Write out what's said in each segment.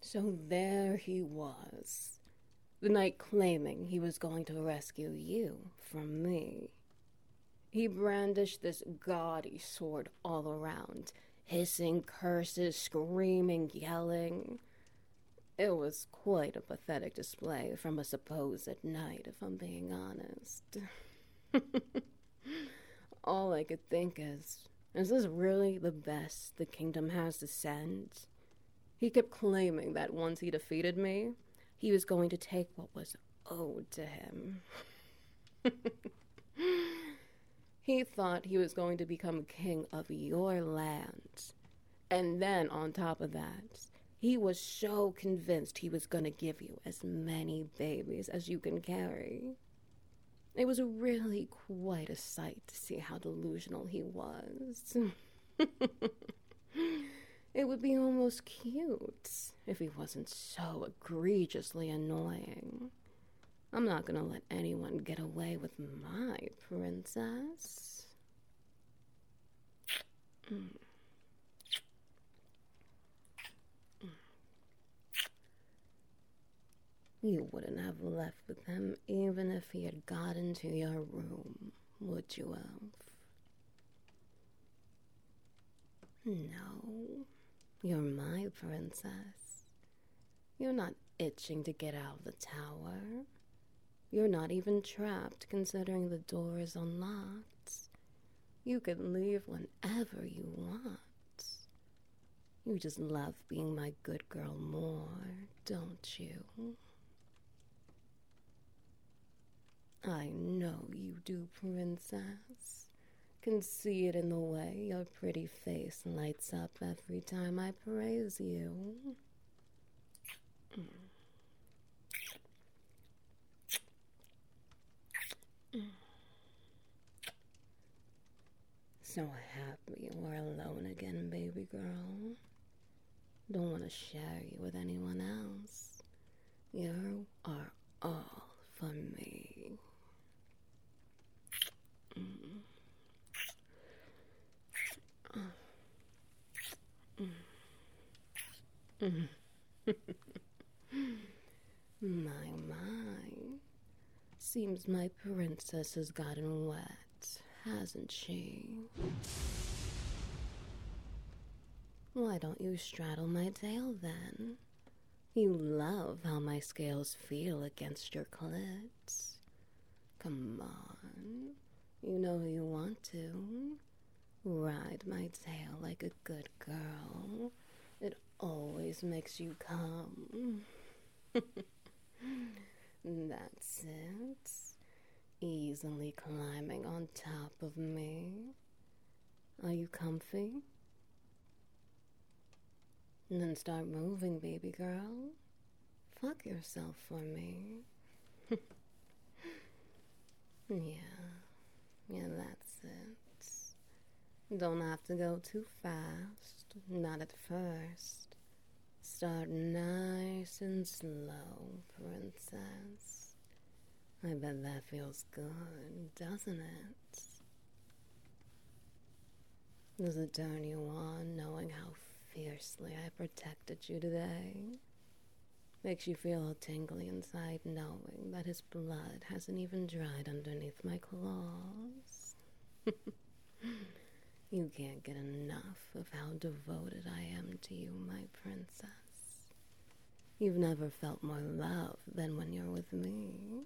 So there he was, the knight claiming he was going to rescue you from me. He brandished this gaudy sword all around, hissing curses, screaming, yelling. It was quite a pathetic display from a supposed knight, if I'm being honest. All I could think is this really the best the kingdom has to send? He kept claiming that once he defeated me, he was going to take what was owed to him. He thought he was going to become king of your land. And then, on top of that, he was so convinced he was going to give you as many babies as you can carry. It was really quite a sight to see how delusional he was. It would be almost cute if he wasn't so egregiously annoying. I'm not gonna let anyone get away with my princess. You wouldn't have left with him even if he had got into your room, would you have? No, you're my princess. You're not itching to get out of the tower. You're not even trapped considering the door is unlocked. You can leave whenever you want. You just love being my good girl more, don't you? I know you do, princess. Can see it in the way your pretty face lights up every time I praise you. So happy we're alone again, baby girl. Don't want to share you with anyone else. You are all for me. My. Seems my princess has gotten wet, hasn't she? Why don't you straddle my tail then? You love how my scales feel against your clit. Come on, you know you want to. Ride my tail like a good girl. It always makes you come. That's it. Easily climbing on top of me. Are you comfy? Then start moving, baby girl. Fuck yourself for me. Yeah, that's it. Don't have to go too fast, not at first. Start nice and slow, princess. I bet that feels good, doesn't it? Does it turn you on knowing how fiercely I protected you today? Makes you feel all tingly inside knowing that his blood hasn't even dried underneath my claws. You can't get enough of how devoted I am to you, my princess. You've never felt more love than when you're with me.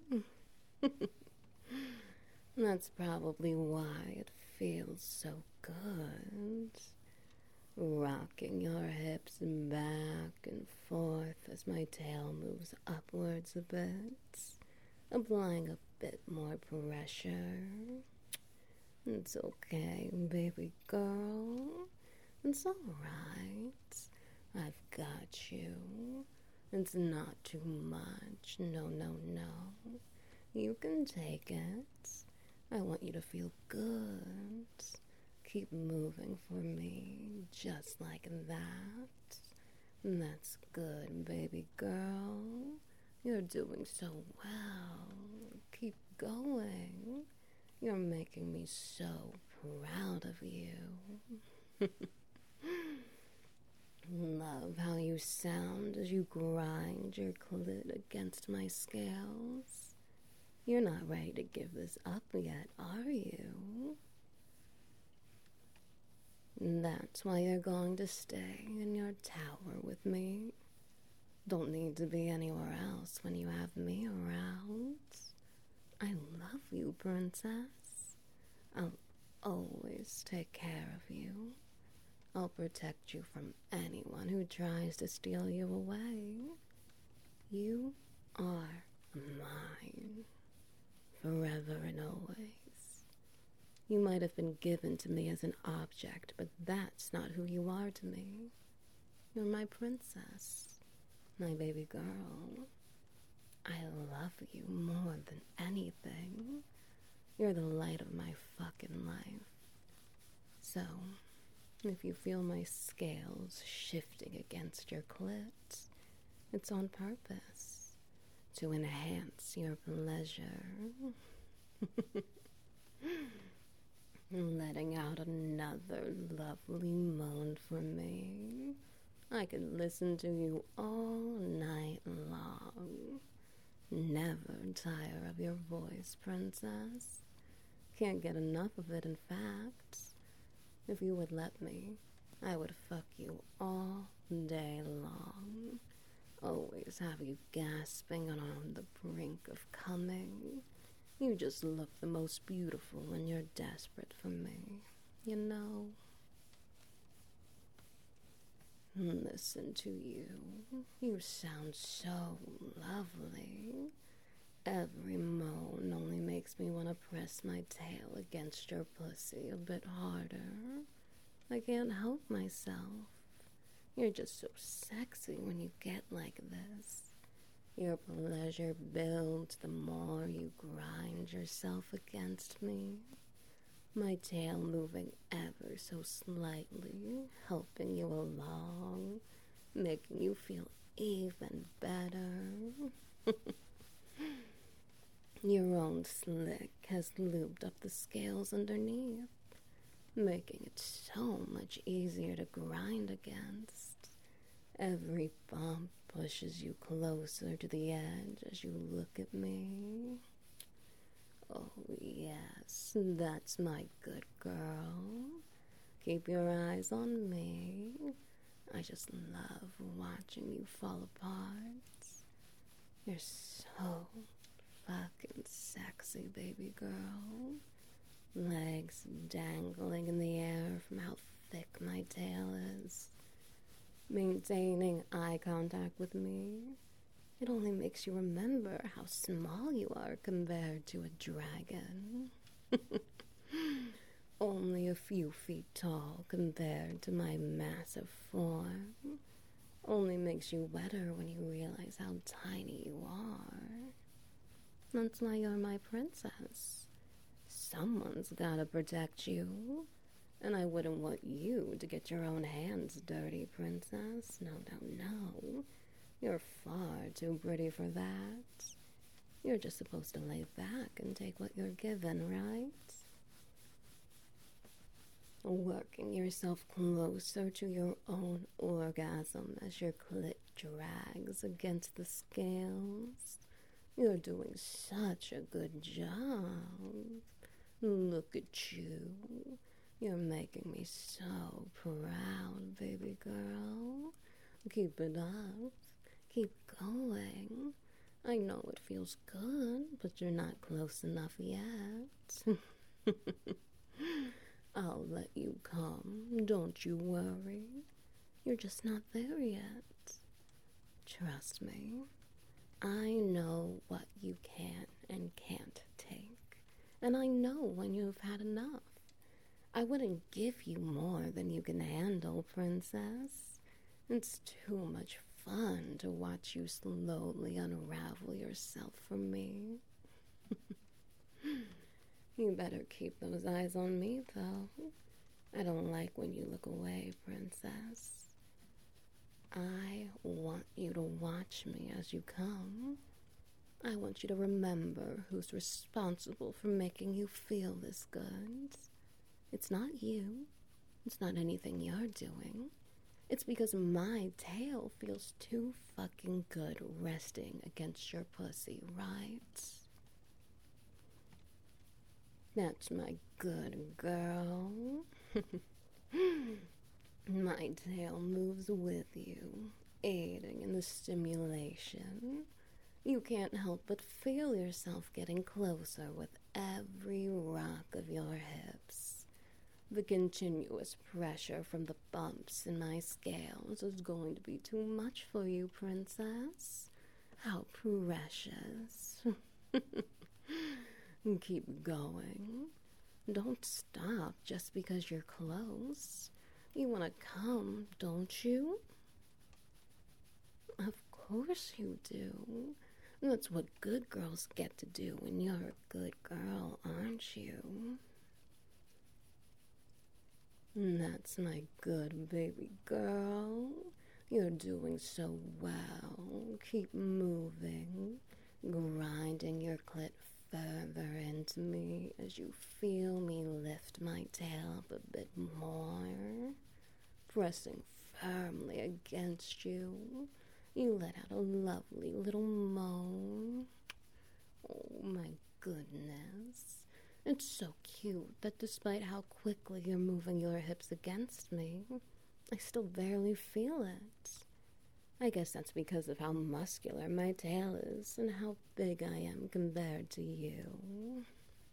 That's probably why it feels so good. Rocking your hips back and forth as my tail moves upwards a bit, applying a bit more pressure. It's okay, baby girl. It's alright. I've got you. It's not too much. No, no, no. You can take it. I want you to feel good. Keep moving for me, just like that. That's good, baby girl. You're doing so well. Keep going. You're making me so proud of you. Love how you you sound as you grind your clit against my scales. You're not ready to give this up yet, are you? That's why you're going to stay in your tower with me. Don't need to be anywhere else when you have me around. I love you, princess. I'll always take care of you. I'll protect you from anyone who tries to steal you away. You are mine, forever and always. You might have been given to me as an object, but that's not who you are to me. You're my princess, my baby girl. I love you more than anything. You're the light of my fucking life. So, if you feel my scales shifting against your clit, it's on purpose, to enhance your pleasure. Letting out another lovely moan for me. I could listen to you all night long. Never tire of your voice, princess. Can't get enough of it, in fact. If you would let me, I would fuck you all day long. Always have you gasping and on the brink of coming. You just look the most beautiful when you're desperate for me, you know. Listen to you. You sound so lovely. Every moan only makes me want to press my tail against your pussy a bit harder. I can't help myself. You're just so sexy when you get like this. Your pleasure builds the more you grind yourself against me. My tail moving ever so slightly, helping you along, making you feel even better. Your own slick has lubed up the scales underneath, making it so much easier to grind against. Every bump pushes you closer to the edge as you look at me. Oh, yes, that's my good girl. Keep your eyes on me. I just love watching you fall apart. You're so fucking sexy, baby girl. Legs dangling in the air from how thick my tail is. Maintaining eye contact with me, it only makes you remember how small you are compared to a dragon. Only a few feet tall compared to my massive form. Only makes you wetter when you realize how tiny you are. That's why you're my princess. Someone's gotta protect you. And I wouldn't want you to get your own hands dirty, princess. No, no, no. You're far too pretty for that. You're just supposed to lay back and take what you're given, right? Working yourself closer to your own orgasm as your clit drags against the scales. You're doing such a good job. Look at you. You're making me so proud, baby girl. Keep it up. Keep going. I know it feels good, but you're not close enough yet. I'll let you come. Don't you worry. You're just not there yet. Trust me. I know what you can and can't take. And I know when you've had enough. I wouldn't give you more than you can handle, princess. It's too much fun to watch you slowly unravel yourself for me. You better keep those eyes on me, though. I don't like when you look away, princess. I want you to watch me as you come. I want you to remember who's responsible for making you feel this good. It's not you. It's not anything you're doing. It's because my tail feels too fucking good resting against your pussy, right? That's my good girl. My tail moves with you, aiding in the stimulation. You can't help but feel yourself getting closer with every rock of your hips. The continuous pressure from the bumps in my scales is going to be too much for you, princess. How precious. Keep going. Don't stop just because you're close. You want to come, don't you? Of course you do. That's what good girls get to do when you're a good girl, aren't you? That's my good baby girl. You're doing so well. Keep moving, grinding your clit further into me as you feel me lift my tail up a bit more. Pressing firmly against you, you let out a lovely little moan. Oh my goodness. It's so cute that despite how quickly you're moving your hips against me, I still barely feel it. I guess that's because of how muscular my tail is and how big I am compared to you.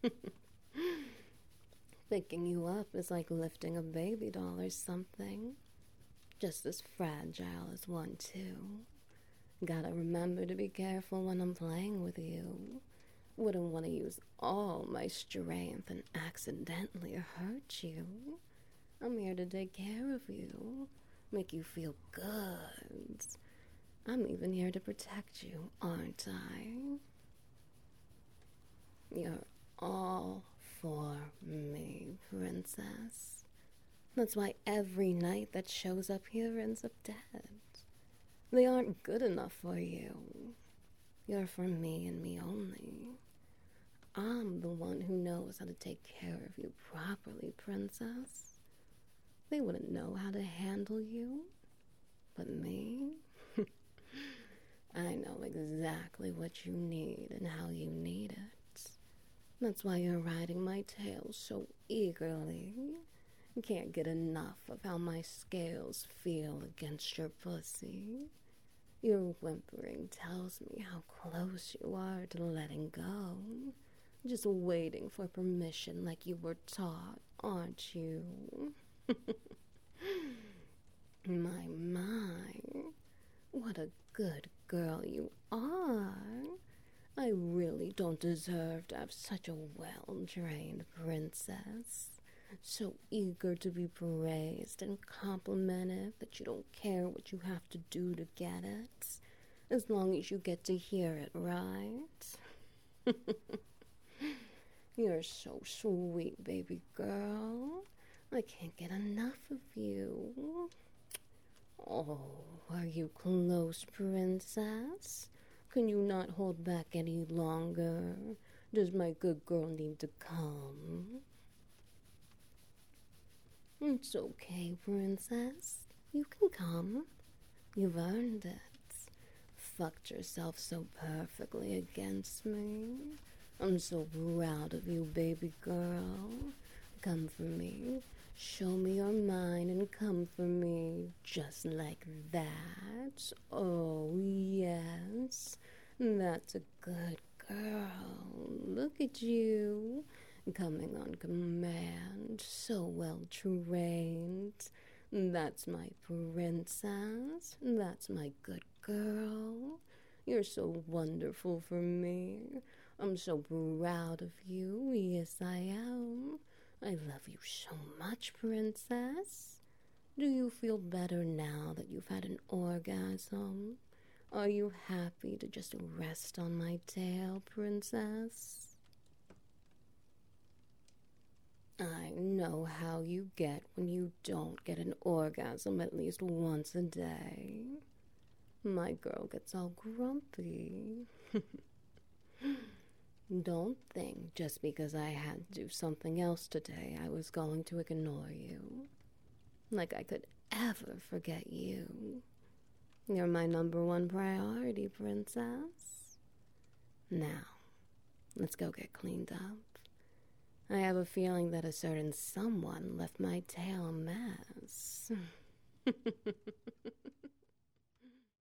Picking you up is like lifting a baby doll or something. Just as fragile as one, too. Gotta remember to be careful when I'm playing with you. Wouldn't want to use all my strength and accidentally hurt you. I'm here to take care of you, make you feel good. I'm even here to protect you, aren't I? You're all for me, princess. That's why every knight that shows up here ends up dead. They aren't good enough for you. You're for me and me only. I'm the one who knows how to take care of you properly, princess. They wouldn't know how to handle you. But me? I know exactly what you need and how you need it. That's why you're riding my tail so eagerly. Can't get enough of how my scales feel against your pussy. Your whimpering tells me how close you are to letting go. Just waiting for permission like you were taught, aren't you? My, what a good girl you are. I really don't deserve to have such a well-trained princess. So eager to be praised and complimented that you don't care what you have to do to get it, as long as you get to hear it, right? You're so sweet, baby girl. I can't get enough of you. Oh, are you close, princess? Can you not hold back any longer? Does my good girl need to come? It's okay, princess. You can come. You've earned it. Fucked yourself so perfectly against me. I'm so proud of you, baby girl. Come for me. Show me your mind and come for me. Just like that. Oh, yes. That's a good girl. Look at you. Coming on command. So well trained. That's my princess. That's my good girl. You're so wonderful for me. I'm so proud of you. Yes, I am. I love you so much, princess. Do you feel better now that you've had an orgasm? Are you happy to just rest on my tail, princess? I know how you get when you don't get an orgasm at least once a day. My girl gets all grumpy. Don't think just because I had to do something else today I was going to ignore you. Like I could ever forget you. You're my number one priority, princess. Now, let's go get cleaned up. I have a feeling that a certain someone left my tail a mess.